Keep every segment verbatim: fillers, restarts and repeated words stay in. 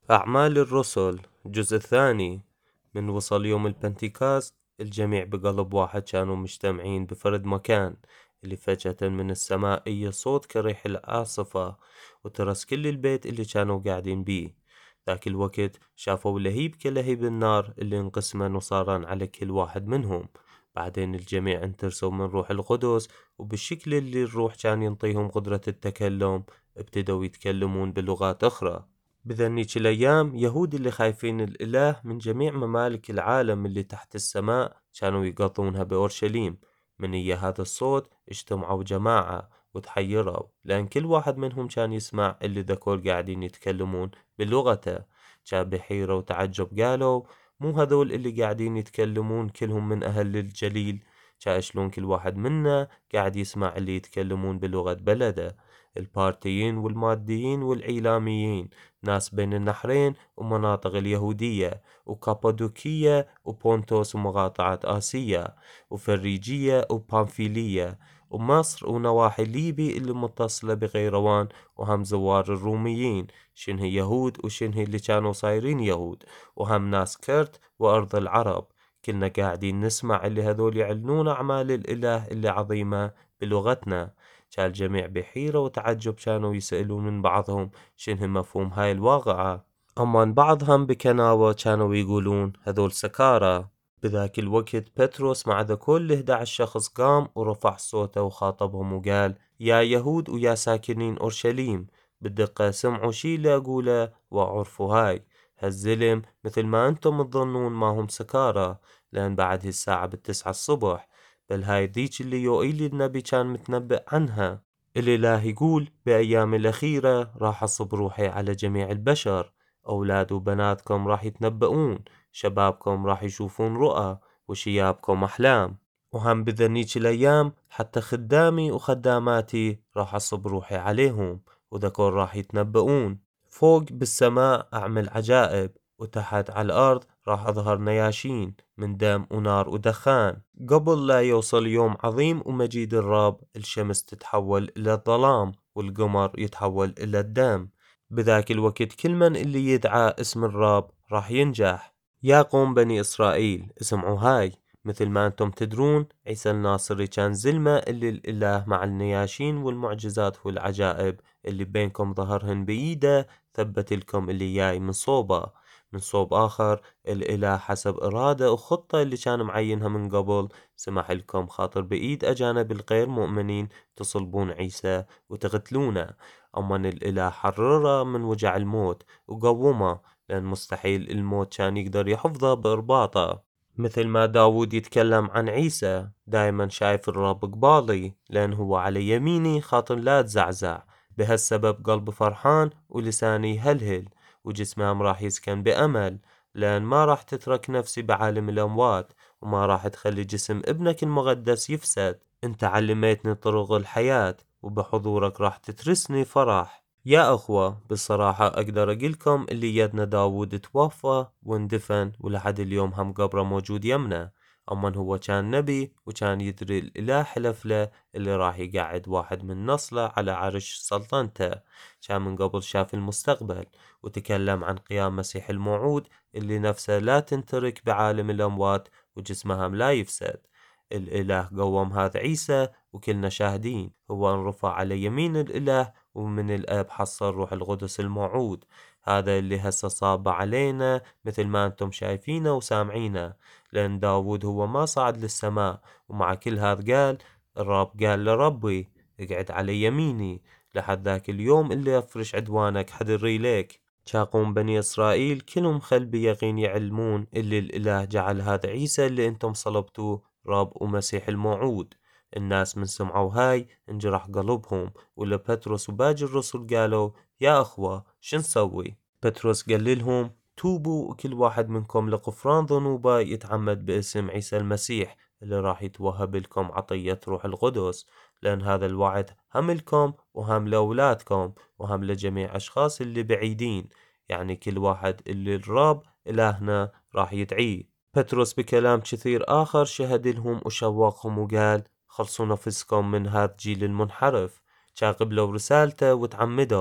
أعمال الرسل الجزء الثاني. من وصل يوم البنتيكاست الجميع بقلب واحد كانوا مجتمعين بفرد مكان، اللي فجأة من السماء إجا صوت كريح العاصفة وترس كل البيت اللي كانوا قاعدين بيه. ذاك الوقت شافوا لهيب كلهيب النار اللي انقسمن وصارن على كل واحد منهم. بعدين الجميع انترسوا من روح القدس، وبالشكل اللي الروح كان ينطيهم قدرة التكلم ابتدوا يتكلمون بلغات أخرى. بذنيك الأيام يهود اللي خايفين الإله من جميع ممالك العالم اللي تحت السماء كانوا يقضونها بأورشليم. من إيا هذا الصوت اجتمعوا جماعة وتحيروا، لأن كل واحد منهم كان يسمع اللي ذكول قاعدين يتكلمون بلغته. كان بحيرة وتعجب، قالوا مو هذول اللي قاعدين يتكلمون كلهم من أهل الجليل؟ كان شلون كل واحد منا قاعد يسمع اللي يتكلمون بلغة بلده؟ البارتيين والماديين والإعلاميين، ناس بين النهرين ومناطق اليهودية وكابادوكية وبونتوس ومقاطعة آسيا وفريجية وبامفيلية ومصر ونواحي ليبي اللي متصلة بغيروان، وهم زوار الروميين شنه يهود وشنه اللي كانوا صايرين يهود، وهم ناس كرت وأرض العرب. كنا قاعدين نسمع اللي هذول يعلنون أعمال الإله اللي عظيمة بلغتنا. كان الجميع بحيرة وتعجب، كانوا يسألون من بعضهم شنه مفهوم هاي الواقعة. أما بعضهم بكناوة كانوا يقولون هذول سكارى. بذاك الوقت بطرس مع ذا كل إحدى عشر شخص قام ورفع صوته وخاطبهم وقال: يا يهود ويا ساكنين أورشليم، بالدقة سمعوا شي اللي أقوله وعرفوا هاي. هالزلم مثل ما أنتم تظنون ما هم سكارى، لأن بعد هالساعة بالتسعة الصبح، بل هاي ذيك اللي يوئيل النبي كان متنبأ عنها. الإله يقول بأيام الأخيرة راح أصب روحي على جميع البشر. أولاد وبناتكم راح يتنبؤون، شبابكم راح يشوفون رؤى، وشيابكم أحلام. وهم بذنيك الأيام حتى خدامي وخداماتي راح أصب روحي عليهم، وذكور راح يتنبؤون. فوق بالسماء أعمل عجائب، وتحت على الأرض راح أظهر نياشين من دم ونار ودخان. قبل لا يوصل يوم عظيم ومجيد الرب، الشمس تتحول إلى الظلام والقمر يتحول إلى الدم. بذاك الوقت كل من اللي يدعى اسم الرب راح ينجح. يا قوم بني إسرائيل، اسمعوا هاي. مثل ما أنتم تدرون، عيسى الناصري كان زلمة اللي الإله مع النياشين والمعجزات والعجائب اللي بينكم ظهرهن بإيده ثبت لكم اللي جاي من صوبه. من صوب آخر، الإله حسب إرادة وخطة اللي كان معينها من قبل سمح لكم خاطر بإيد أجانب الغير مؤمنين تصلبون عيسى وتقتلونه. أما الإله حرره من وجع الموت وقومه، لأن مستحيل الموت كان يقدر يحفظه بإرباطه. مثل ما داود يتكلم عن عيسى: دايما شايف الرب قبالي، لأن هو على يميني خاطر لا تزعزع. بهالسبب قلبي فرحان ولساني يهلهل، وجسمي راح يسكن بأمل، لأن ما راح تترك نفسي بعالم الأموات، وما راح تخلي جسم ابنك المقدس يفسد. انت علمتني طرق الحياة، وبحضورك راح تترسني فرح. يا أخوة، بصراحة أقدر أقولكم اللي يدنا داود توفى واندفن، ولحد اليوم هم قبره موجود يمنا. أما هو كان نبي، وكان يدري الإله حلف له اللي راح يقعد واحد من نسله على عرش سلطنته. كان من قبل شاف المستقبل، وتكلم عن قيام مسيح الموعود اللي نفسه لا تنترك بعالم الأموات وجسمها لا يفسد. الإله قوم هذا عيسى وكلنا شاهدين. هو انرفع على يمين الإله، ومن الآب حصل روح القدس الموعود. هذا اللي هسه صاب علينا مثل ما أنتم شايفينه وسامعينه، لأن داود هو ما صعد للسماء. ومع كل هذا قال: الرب قال لربي اقعد على يميني لحد ذاك اليوم اللي أفرش عدوانك حذري ليك. شاقون بني إسرائيل كلهم خل بيقين يعلمون اللي الإله جعل هذا عيسى اللي أنتم صلبتوه رب ومسيح الموعود. الناس من سمعوا هاي انجرح قلبهم، ولا بطرس وباقي الرسل قالوا: يا أخوة شن نسوي؟ بطرس قال لهم: توبوا وكل واحد منكم لغفران ذنوبه يتعمد باسم عيسى المسيح اللي راح يتوهب لكم عطية روح القدس، لأن هذا الوعد هم لكم وهم لأولادكم وهم لجميع أشخاص اللي بعيدين، يعني كل واحد اللي الرب إلهنا راح يدعيه. بطرس بكلام كثير آخر شهد لهم وشوقهم وقال: خلصوا نفسكم من هذا الجيل المنحرف. كان قبلوا رسالته وتعمدوا،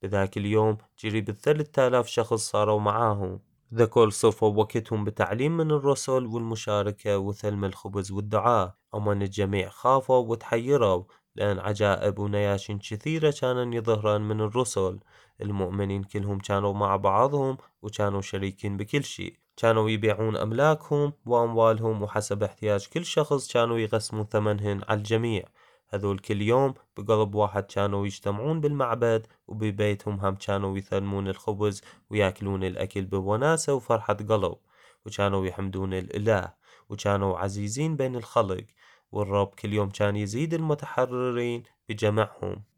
بذاك اليوم قريب الثلاث آلاف شخص صاروا معاهم. ذا كل صرفوا وقتهم بتعليم من الرسل والمشاركة وثلم الخبز والدعاء. أما الجميع خافوا وتحيروا لأن عجائب ونياشين كثيرة كانن يظهران من الرسل. المؤمنين كلهم كانوا مع بعضهم وكانوا شريكين بكل شيء، كانوا يبيعون أملاكهم وأموالهم وحسب احتياج كل شخص كانوا يقسمون ثمنهن على الجميع. هذول كل يوم بقلب واحد كانوا يجتمعون بالمعبد، وببيتهم هم كانوا يثلمون الخبز وياكلون الأكل بوناسة وفرحة قلب، وكانوا يحمدون الإله وكانوا عزيزين بين الخلق. والرب كل يوم كان يزيد المتحررين بجمعهم.